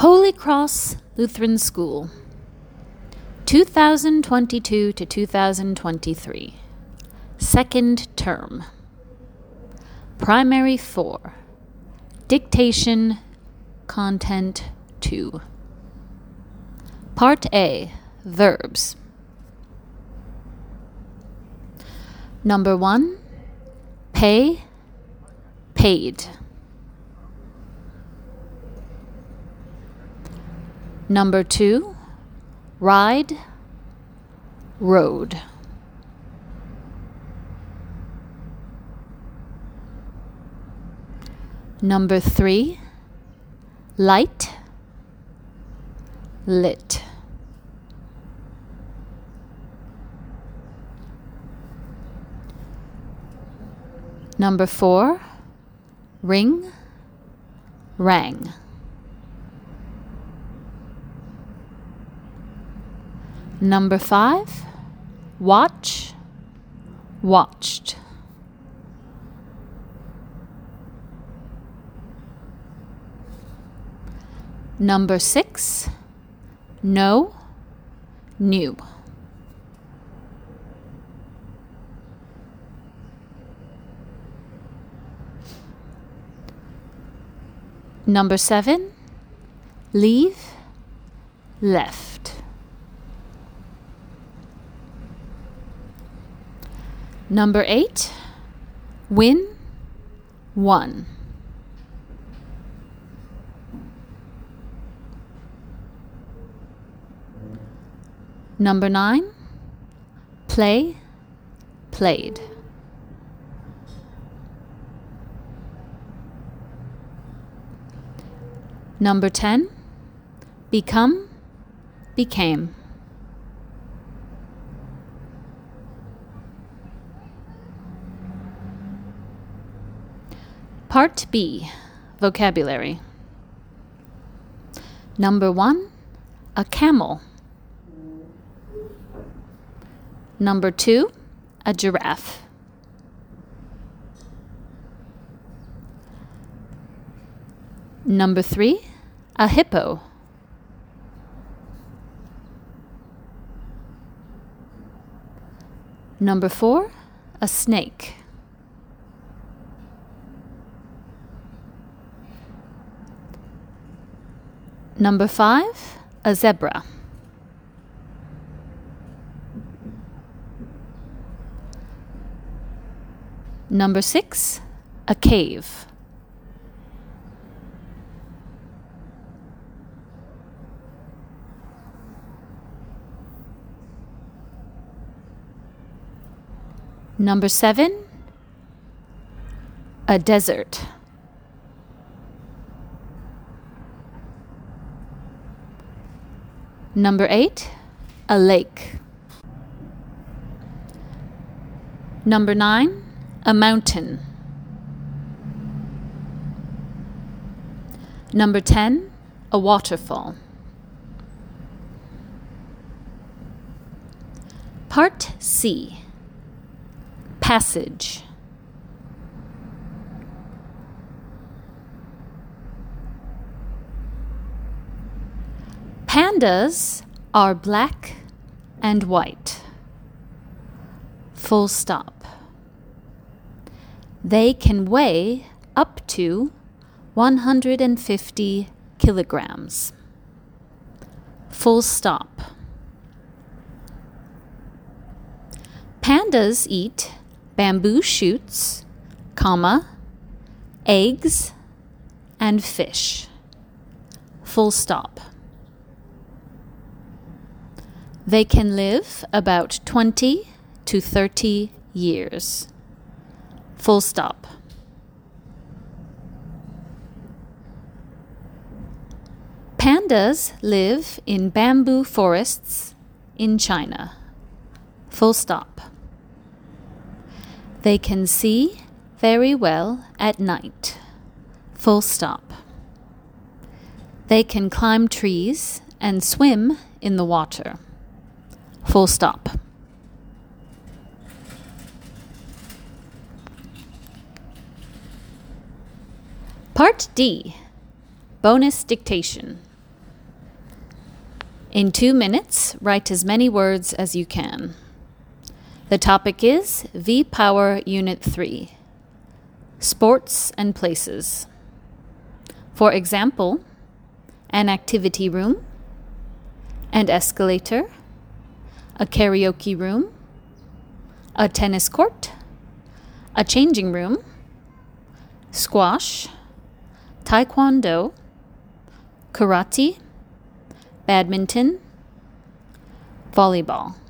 Holy Cross Lutheran School, 2022 to 2023, second term. Primary 4, Dictation, Content 2. Part A, Verbs. Number 1, pay, paid. Number 2, ride, rode. Number 3, light, lit. Number 4, ring, rang. Number 5, watch, watched. Number 6, know, knew. Number 7, leave, left. Number 8, win, won. Number 9, play, played. Number 10, become, became. Part B, vocabulary. Number 1, a camel. Number 2, a giraffe. Number 3, a hippo. Number 4, a snake. Number 5, a zebra. Number 6, a cave. Number 7, a desert. Number 8, a lake. Number 9, a mountain. Number 10, a waterfall. Part C, passage. Pandas are black and white. Full stop. They can weigh up to 150 kilograms. Full stop. Pandas eat bamboo shoots, comma, eggs, and fish. Full stop. They can live about 20 to 30 years. Full stop. Pandas live in bamboo forests in China. Full stop. They can see very well at night. Full stop. They can climb trees and swim in the water. Full stop. Part D, bonus dictation. In 2 minutes, write as many words as you can. The topic is V-Power Unit 3, Sports and Places. For example, an activity room, an escalator, a karaoke room, a tennis court, a changing room, squash, taekwondo, karate, badminton, volleyball.